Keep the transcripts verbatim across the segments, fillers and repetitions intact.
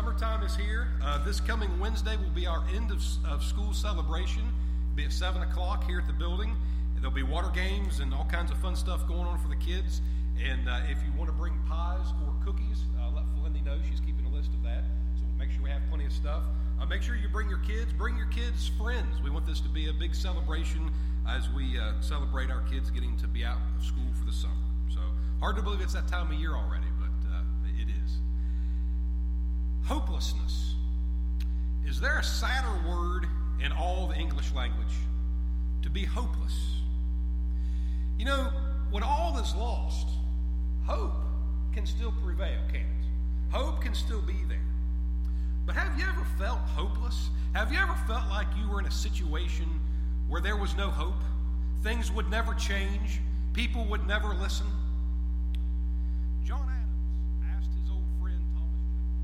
summertime is here. Uh, this coming Wednesday will be our end of, of school celebration. It'll be at seven o'clock here at the building. There'll be water games and all kinds of fun stuff going on for the kids. And uh, if you want to bring pies or cookies, uh, let Felinda know. She's keeping a list of that. So make sure we have plenty of stuff. Uh, make sure you bring your kids. Bring your kids' friends. We want this to be a big celebration as we uh, celebrate our kids getting to be out of school for the summer. So hard to believe it's that time of year already, but uh, it is. Hopelessness. Is there a sadder word in all the English language? To be hopeless. You know, when all is lost, hope can still prevail, can't it? Hope can still be there. But have you ever felt hopeless? Have you ever felt like you were in a situation where there was no hope? Things would never change. People would never listen. John Adams asked his old friend Thomas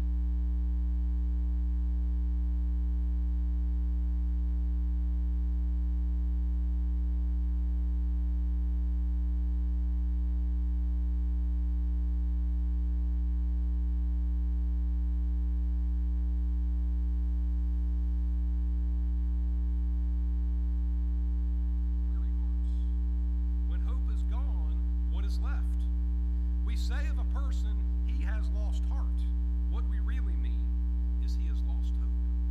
left. We say of a person, he has lost heart. What we really mean is he has lost hope.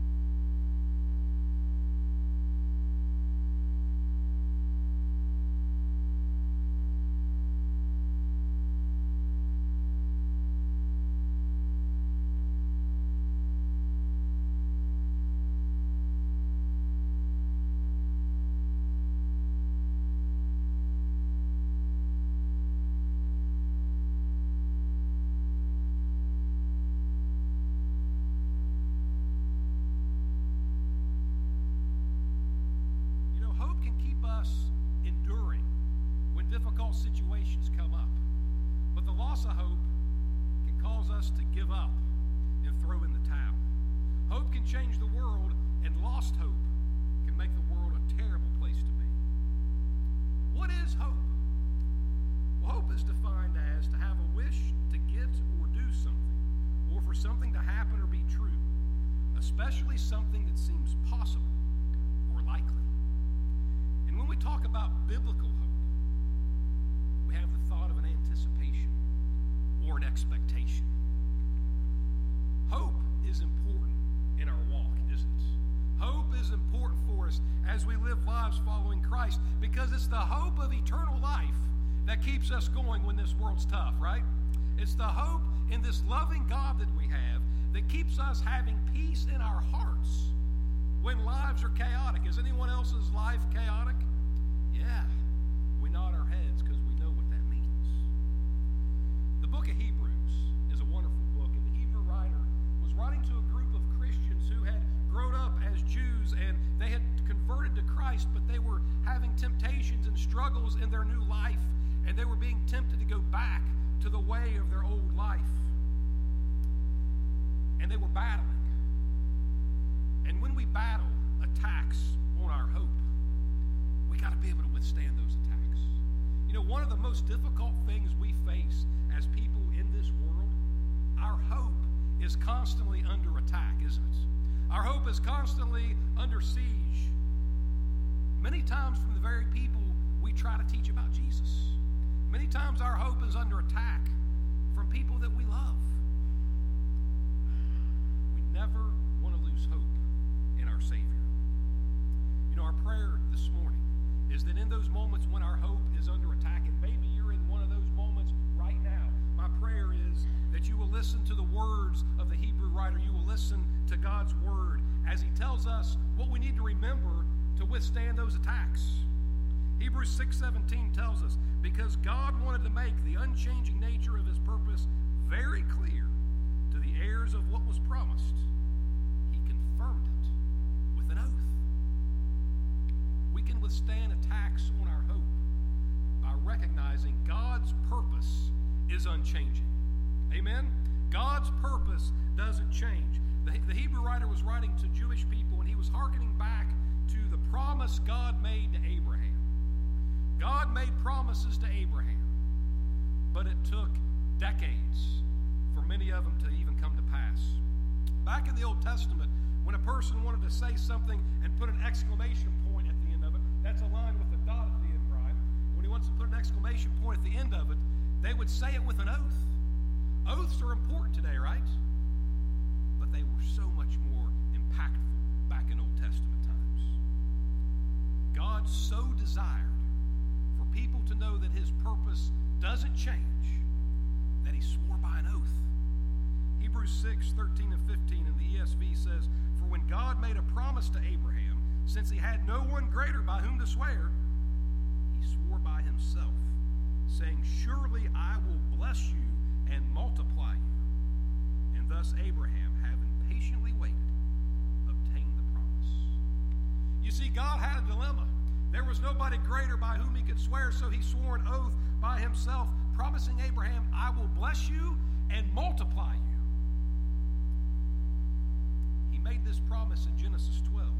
Enduring when difficult situations come up. But the loss of hope can cause us to give up and throw in the towel. Hope can change the world, and lost hope can make the world a terrible place to be. What is hope? Well, hope is defined as to have a wish to get or do something, or for something to happen or be true, especially something that seems possible or likely. And when we talk about biblical hope, we have the thought of an anticipation or an expectation. Hope is important in our walk, isn't it? Hope is important for us as we live lives following Christ, because it's the hope of eternal life that keeps us going when this world's tough, right? It's the hope in this loving God that we have that keeps us having peace in our hearts when lives are chaotic. Is anyone else's life chaotic? Yeah. We nod our heads because we know what that means. The book of Hebrews is a wonderful book, and the Hebrew writer was writing to a group of Christians who had grown up as Jews, and they had converted to Christ, but they were having temptations and struggles in their new life, and they were being tempted to go back to the way of their old life. And they were battling. And when we battle attacks on our hope, we got to be able to withstand those attacks. You know, one of the most difficult things we face as people in this world, our hope is constantly under attack, isn't it? Our hope is constantly under siege. Many times from the very people we try to teach about Jesus. Many times our hope is under attack from people that we love. We never want to lose hope in our Savior. You know, our prayer this morning is that in those moments when our hope is under attack, and maybe you're in one of those moments right now, my prayer is that you will listen to the words of the Hebrew writer. You will listen to God's word as he tells us what we need to remember to withstand those attacks. Hebrews six seventeen tells us, because God wanted to make the unchanging nature of his purpose very clear to the heirs of what was promised, he confirmed it with an oath. We can withstand attacks on our hope by recognizing God's purpose is unchanging. Amen? God's purpose doesn't change. The, the Hebrew writer was writing to Jewish people, and he was hearkening back to the promise God made to Abraham. God made promises to Abraham, but it took decades for many of them to even come to pass. Back in the Old Testament, when a person wanted to say something and put an exclamation point at the end of it, that's a line with a dot at the end, Brian. When he wants to put an exclamation point at the end of it, they would say it with an oath. Oaths are important today, right? But they were so much more impactful back in Old Testament times. God so desired for people to know that his purpose doesn't change that he swore by an oath. Hebrews six, thirteen and fifteen in the E S V says, "For when God made a promise to Abraham, since he had no one greater by whom to swear, he swore by himself, saying, 'Surely I will bless you and multiply you.' And thus Abraham, having patiently waited, obtained the promise." You see, God had a dilemma. There was nobody greater by whom he could swear, so he swore an oath by himself, promising Abraham, "I will bless you and multiply you." He made this promise in Genesis twelve,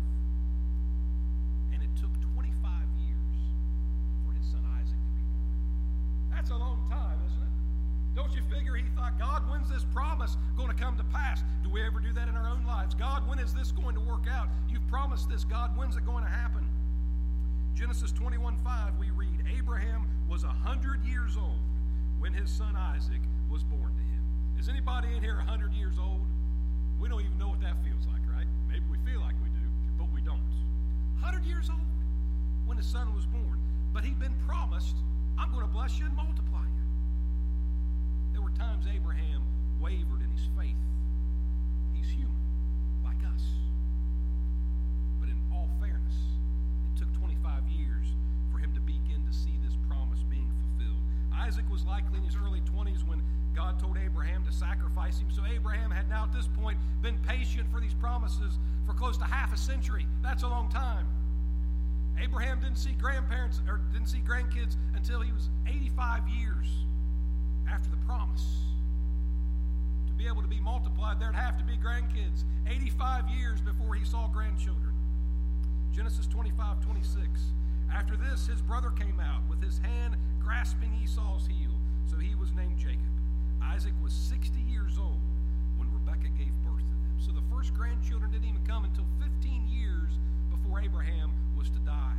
and it took twenty-five years for his son Isaac to be born. That's a long time, isn't it? Don't you figure he thought, God, when's this promise going to come to pass? Do we ever do that in our own lives? God, when is this going to work out? You've promised this, God, when's it going to happen? Genesis twenty-one five, we read, "Abraham was a hundred years old when his son Isaac was born to him." Is anybody in here a hundred years old? We don't even know what that feels like, right? Maybe we feel like we do, but we don't. A hundred years old when his son was born. But he'd been promised, "I'm going to bless you and multiply you." There were times Abraham wavered in his faith. He's human, like us. But in all fairness, it took twenty-five years for him to begin to see this promise being fulfilled. Isaac was likely in his early twenties when God told Abraham to sacrifice him. So Abraham had now at this point been patient for these promises for close to half a century. That's a long time. Abraham didn't see grandparents or didn't see grandkids until he was eighty-five years after the promise. To be able to be multiplied, there'd have to be grandkids. eighty-five years before he saw grandchildren. Genesis twenty-five twenty-six. After this, his brother came out with his hand grasping Esau's heel. So he was named Jacob. Isaac was sixty years old when Rebekah gave birth to them. So the first grandchildren didn't even come until fifteen years before Abraham was to die.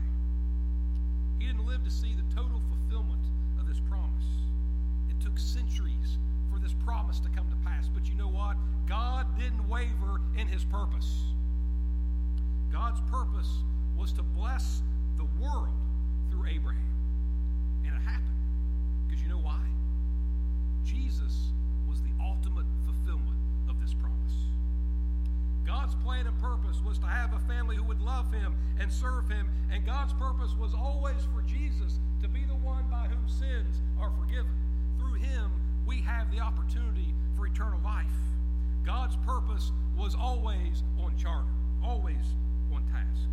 He didn't live to see the total fulfillment of this promise. It took centuries for this promise to come to pass. But you know what? God didn't waver in his purpose. God's purpose was to bless the world through Abraham. And it happened. Because you know why? Jesus was the ultimate fulfillment of this promise. God's plan and purpose was to have a family who would love him and serve him. And God's purpose was always for Jesus to be the one by whom sins are forgiven. Through him, we have the opportunity for eternal life. God's purpose was always on charter, always on task.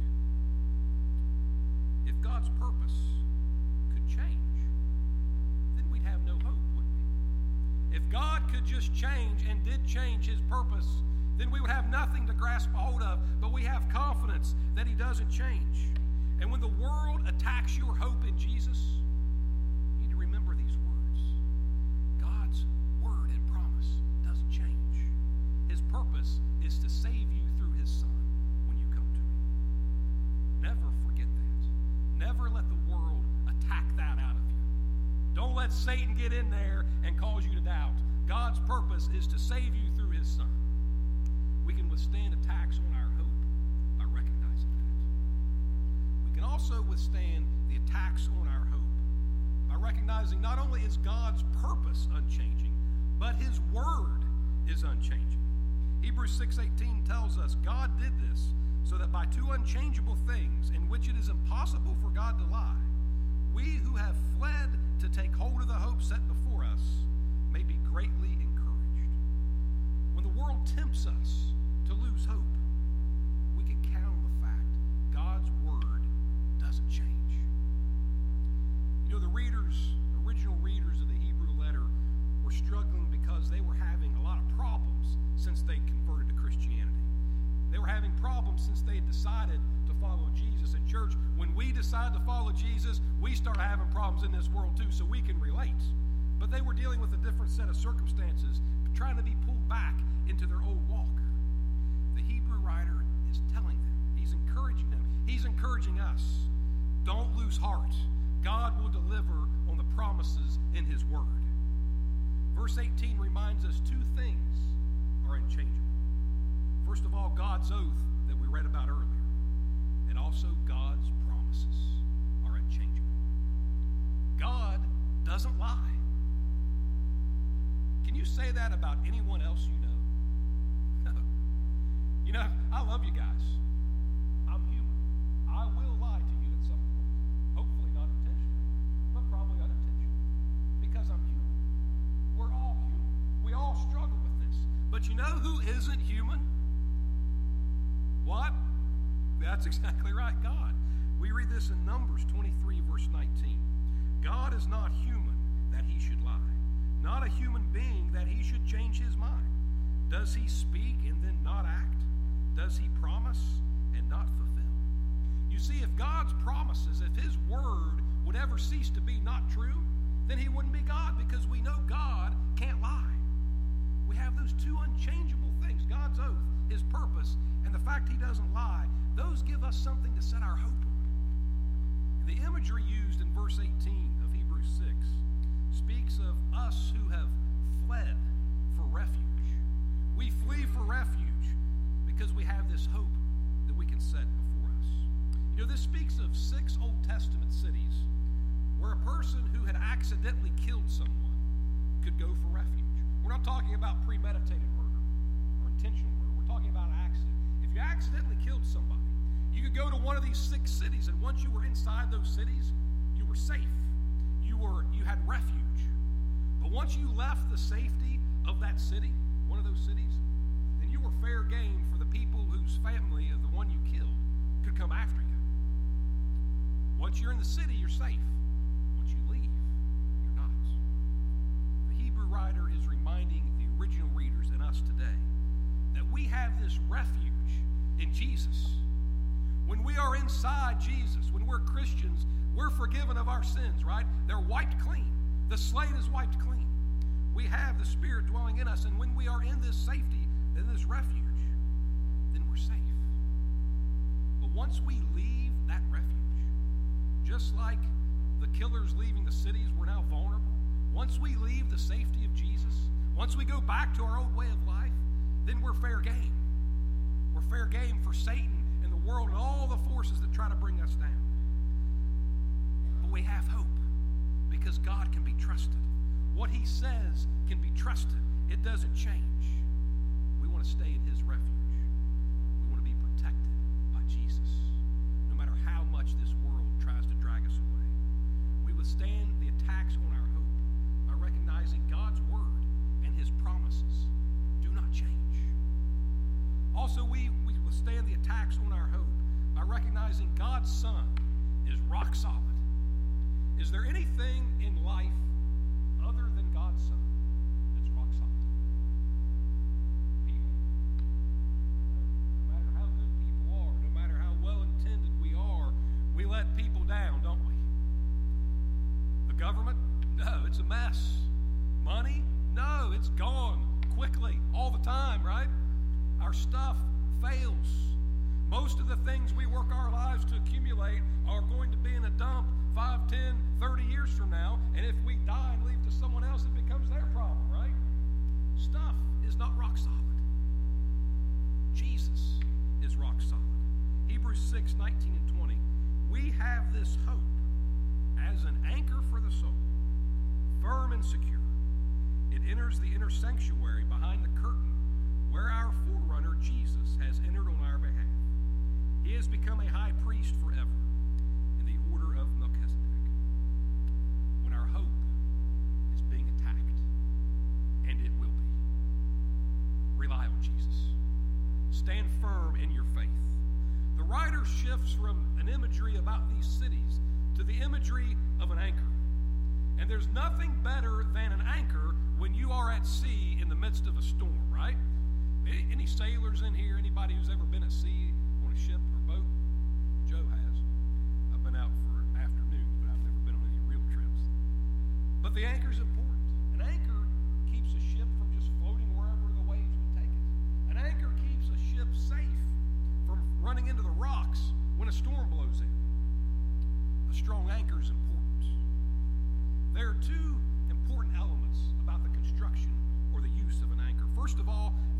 If God's purpose could change, then we'd have no hope, wouldn't we? If God could just change and did change his purpose, then we would have nothing to grasp a hold of, but we have confidence that he doesn't change. And when the world attacks your hope in Jesus, you need to remember these words. God's word and promise doesn't change. His purpose is to save you through his Son when you come to him. Never forget that. Never let the world attack that out of you. Don't let Satan get in there and cause you to doubt. God's purpose is to save you through his Son. We can withstand attacks on our hope by recognizing that. We can also withstand the attacks on our hope by recognizing not only is God's purpose unchanging, but his word is unchanging. Hebrews six eighteen tells us God did this so that by two unchangeable things in which it is impossible for God to lie, we who have fled to take hold of the hope set before us may be greatly encouraged. When the world tempts us to lose hope, we can count on the fact God's word doesn't change. You know, the readers, the original readers of the Hebrew letter were struggling because they were having a lot of problems since they converted to Christianity. They were having problems since they had decided to follow Jesus. And church, when we decide to follow Jesus, we start having problems in this world too, so we can relate. But they were dealing with a different set of circumstances, trying to be pulled back into their old walk. verse eighteen reminds us two things are unchangeable. First of all, God's oath that we read about earlier, and also God's promises are unchangeable. God doesn't lie. Can you say that about anyone else you know? No. You know, I love you guys. I'm human. I will lie to you at some point. Hopefully not intentionally, but probably unintentionally, because I'm human. We're all human. We all struggle with this. But you know who isn't human? What? That's exactly right, God. We read this in Numbers twenty-three, verse nineteen. God is not human that he should lie, not a human being that he should change his mind. Does he speak and then not act? Does he promise and not fulfill? You see, if God's promises, if his word would ever cease to be not true, then he wouldn't be God, because we know God can't lie. We have those two unchangeable things, God's oath, his purpose, and the fact he doesn't lie. Those give us something to set our hope on. The imagery used in verse eighteen of Hebrews six speaks of us who have fled for refuge. We flee for refuge because we have this hope that we can set before us. You know, this speaks of six Old Testament cities where a person who had accidentally killed someone could go for refuge. We're not talking about premeditated murder or intentional murder. We're talking about an accident. If you accidentally killed somebody, you could go to one of these six cities, and once you were inside those cities, you were safe. You were you had refuge. But once you left the safety of that city, one of those cities, then you were fair game for the people whose family of the one you killed could come after you. Once you're in the city, you're safe. Once you leave, you're not. The Hebrew writer is reminding the original readers and us today that we have this refuge in Jesus. When we are inside Jesus, when we're Christians, we're forgiven of our sins, right? They're wiped clean. The slate is wiped clean. We have the Spirit dwelling in us, and when we are in this safety, in this refuge, then we're safe. But once we leave that refuge, just like the killers leaving the cities were now vulnerable, once we leave the safety of Jesus, once we go back to our old way of life, then we're fair game. We're fair game for Satan and the world and all the forces that try to bring us down. But we have hope because God can be trusted. What he says can be trusted. It doesn't change. We want to stay in his refuge. We want to be protected by Jesus. No matter how much this world tries to drag us away, we withstand the attacks on our hope by recognizing God's word and his promises do not change. Also, we, we withstand the attacks on our hope by recognizing God's Son is rock solid. Is there anything in life other than God's Son that's rock solid? People. No matter how good people are, no matter how well-intended we are, we let people down, don't we? The government? No, it's a mess. Money? No, it's gone quickly, all the time, right? Our stuff fails. Most of the things we work our lives to accumulate are going to be in a dump five, ten, thirty years from now, and if we die and leave to someone else, it becomes their problem, right? Stuff is not rock solid. Jesus is rock solid. Hebrews six, nineteen and twenty. We have this hope as an anchor for the soul, firm and secure. It enters the inner sanctuary behind the curtain where our forerunner Jesus has entered on our behalf. He has become a high priest forever in the order of Melchizedek. When our hope is being attacked, and it will be, rely on Jesus. Stand firm in your faith. The writer shifts from an imagery about these cities to the imagery of an anchor. And there's nothing better than an anchor when you are at sea in the midst of a storm, right? Any sailors in here? Anybody who's ever been at sea on a ship or boat? Joe has. I've been out for afternoons, but I've never been on any real trips. But the anchor's important. An anchor keeps a ship from just floating wherever the waves would take it. An anchor keeps a ship safe from running into the rocks when a storm blows in. A strong anchor is important. There are two important elements about the construction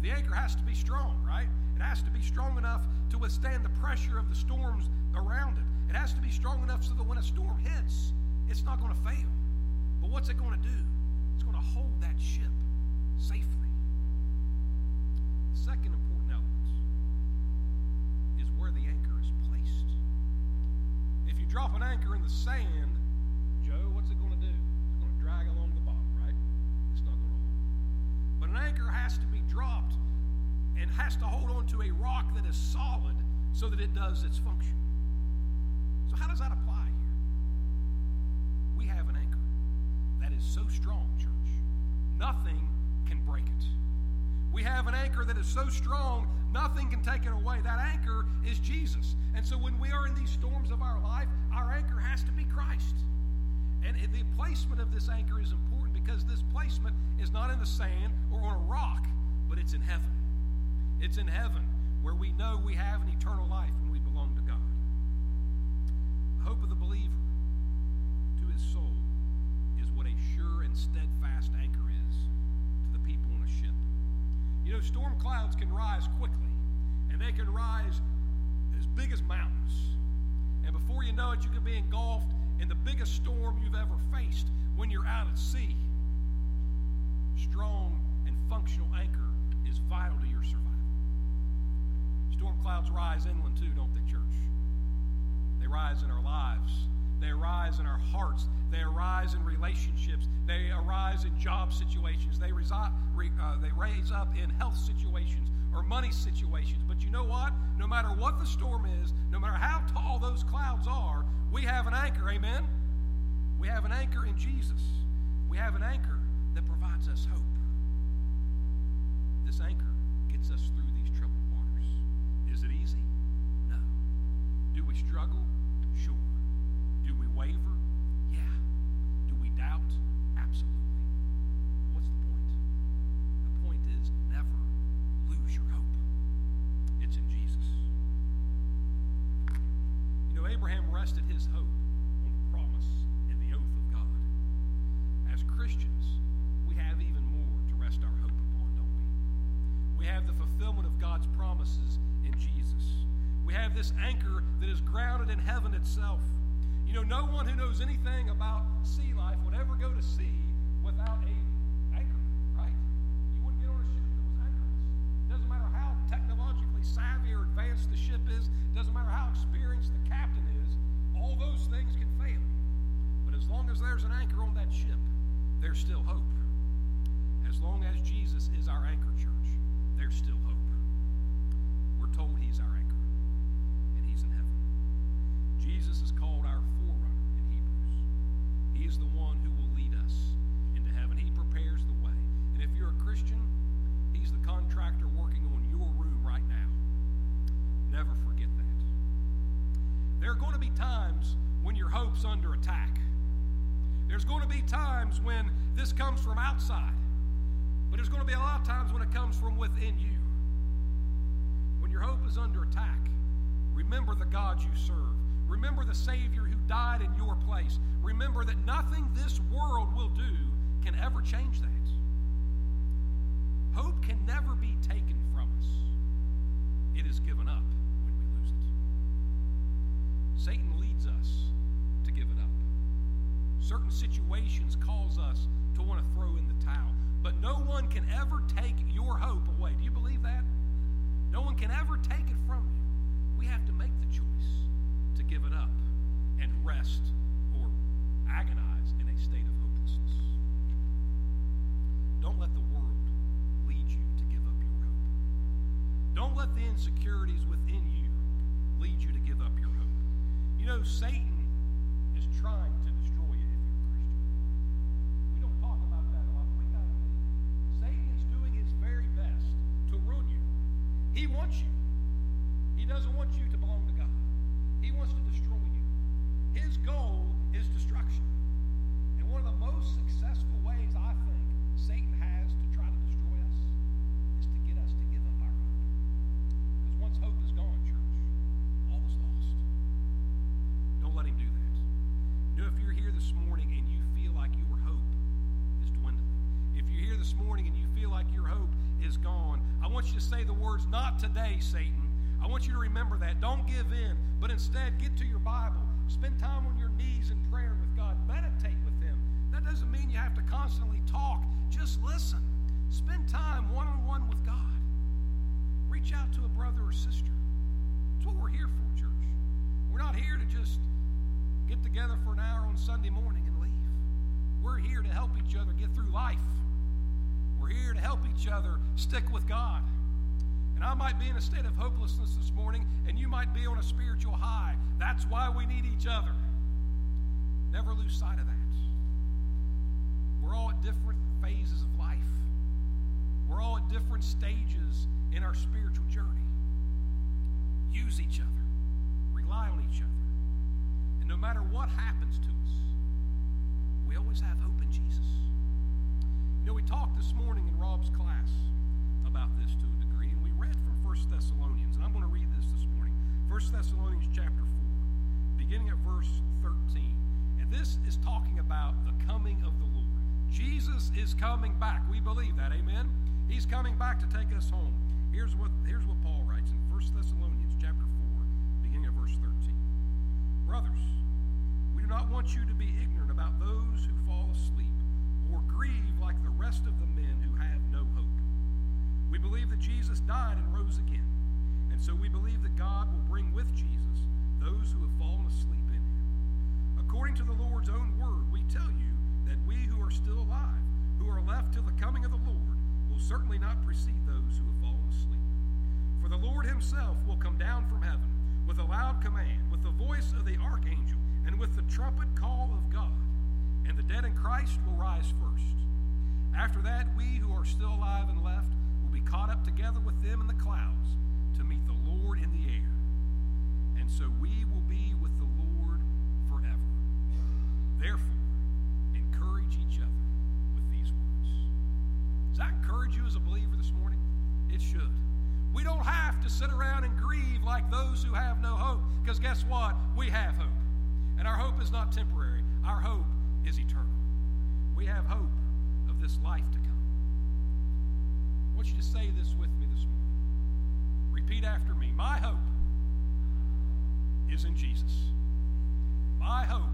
The anchor has to be strong, right? It has to be strong enough to withstand the pressure of the storms around it. It has to be strong enough so that when a storm hits, it's not going to fail. But what's it going to do? It's going to hold that ship safely. The second important element is where the anchor is placed. If you drop an anchor in the sand, Joe, what's it going to do? It's going to drag along the bottom, right? It's not going to hold. But an anchor has to be dropped and has to hold on to a rock that is solid so that it does its function. So how does that apply here? We have an anchor that is so strong, church, nothing can break it. We have an anchor that is so strong, nothing can take it away. That anchor is Jesus. And so when we are in these storms of our life, our anchor has to be Christ. And the placement of this anchor is important because this placement is not in the sand or on a rock, but it's in heaven. It's in heaven where we know we have an eternal life when we belong to God. The hope of the believer to his soul is what a sure and steadfast anchor is to the people on a ship. You know, storm clouds can rise quickly, and they can rise as big as mountains. And before you know it, you could be engulfed in the biggest storm you've ever faced when you're out at sea. Strong and functional anchor is vital to your survival. Storm clouds rise inland too, don't they, church? They rise in our lives. They arise in our hearts. They arise in relationships. They arise in job situations. They, resi- re, uh, they raise up in health situations or money situations. But you know what? No matter what the storm is, no matter how tall those clouds are, we have an anchor, amen? We have an anchor in Jesus. We have an anchor that provides us hope. This anchor gets us through these troubled waters. Is it easy? No. Do we struggle? Sure. Do we waver? Yeah. Do we doubt? Absolutely. What's the point? The point is never lose your hope. It's in Jesus. You know, Abraham rested his hope on the promise and the oath of God. As Christians, we have even more to rest our hope upon, don't we? We have the fulfillment of God's promises in Jesus. We have this anchor that is grounded in heaven itself. You know, no one who knows anything about sea life would ever go to sea without a anchor, right? You wouldn't get on a ship that was anchorless. Doesn't matter how technologically savvy or advanced the ship is, doesn't matter how experienced the captain is, all those things can fail. But as long as there's an anchor on that ship, there's still hope. As long as Jesus is our anchor, church, there's still hope. We're told he's our anchor, and he's in heaven. Jesus is called our forerunner in Hebrews. He is the one who will lead us into heaven. He prepares the way. And if you're a Christian, he's the contractor working on your room right now. Never forget that. There are going to be times when your hope's under attack. There's going to be times when this comes from outside. But there's going to be a lot of times when it comes from within you. When your hope is under attack, remember the God you serve. Remember the Savior who died in your place. Remember that nothing this world will do can ever change that. Hope can never be taken from us. It is given up when we lose it. Satan leads us to give it up. Certain situations cause us to want to throw in the towel. But no one can ever take your hope away. Do you believe that? No one can ever take it from you. We have to make the choice to give it up and rest or agonize in a state of hopelessness. Don't let the world lead you to give up your hope. Don't let the insecurities within you lead you to give up your hope. You know, Satan is trying to destroy you if you're a Christian. We don't talk about that a lot. We got to believe Satan is doing his very best to ruin you. He wants you. He doesn't want you to belong to God. He wants to destroy you. His goal is destruction. And one of the most successful ways, I think, Satan has to try to destroy us is to get us to give up our hope. Because once hope is gone, church, all is lost. Don't let him do that. You know, if you're here this morning and you feel like your hope is dwindling, if you're here this morning and you feel like your hope is gone, I want want you to say the words, "Not today, Satan." I want you to remember that. Don't give in, but instead get to your Bible. Spend time on your knees in prayer with God. Meditate with Him. That doesn't mean you have to constantly talk. Just listen. Spend time one-on-one with God. Reach out to a brother or sister. That's what we're here for, church. We're not here to just get together for an hour on Sunday morning and leave. We're here to help each other get through life. We're here to help each other stick with God. And I might be in a state of hopelessness this morning, and you might be on a spiritual high. That's why we need each other. Never lose sight of that. We're all at different phases of life. We're all at different stages in our spiritual journey. Use each other. Rely on each other. And no matter what happens to us, we always have hope in Jesus. You know, we talked this morning in Rob's class about this to a degree, and we read from First Thessalonians, and I'm going to read this this morning. First Thessalonians chapter four, beginning at verse thirteen. And this is talking about the coming of the Lord. Jesus is coming back. We believe that, amen? He's coming back to take us home. Here's what, here's what Paul writes in First Thessalonians chapter four, beginning at verse thirteen. Brothers, we do not want you to be ignorant about those who fall asleep or grieve like the rest of the men who have no hope. We believe that Jesus died and rose again, and so we believe that God will bring with Jesus those who have fallen asleep in him. According to the Lord's own word, we tell you that we who are still alive, who are left till the coming of the Lord, will certainly not precede those who have fallen asleep. For the Lord himself will come down from heaven with a loud command, with the voice of the archangel, and with the trumpet call of God, and the dead in Christ will rise first. After that, we who are still alive and left will be caught up together with them in the clouds to meet the Lord in the air. And so we will be with the Lord forever. Therefore, encourage each other with these words. Does that encourage you as a believer this morning? It should. We don't have to sit around and grieve like those who have no hope, because guess what? We have hope. And our hope is not temporary. Our hope is eternal. We have hope of this life to come. I want you to say this with me this morning. Repeat after me. My hope is in Jesus. My hope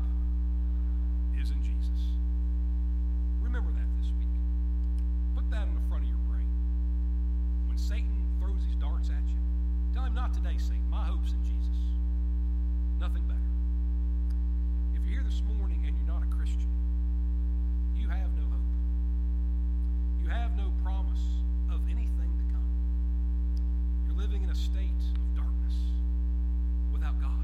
is in Jesus. Remember that this week. Put that in the front of your brain. When Satan throws his darts at you, tell him, not today, Satan. My hope's in Jesus. Nothing better. If you're here this morning and you're not a Christian, you have no hope. You have no promise of anything to come. You're living in a state of darkness without God.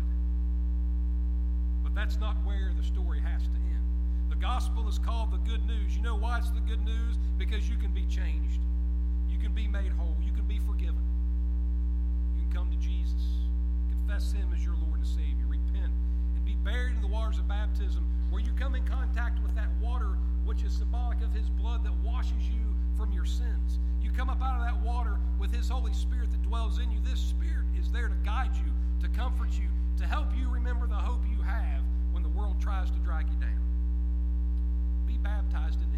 But that's not where the story has to end. The gospel is called the good news. You know why it's the good news? Because you can be changed. You can be made whole. You can be forgiven. You can come to Jesus. Confess him as your Lord and Savior. Repent and be buried in the waters of baptism, where you come in contact with that water which is symbolic of his blood that washes you from your sins. You come up out of that water with his Holy Spirit that dwells in you. This Spirit is there to guide you, to comfort you, to help you remember the hope you have when the world tries to drag you down. Be baptized in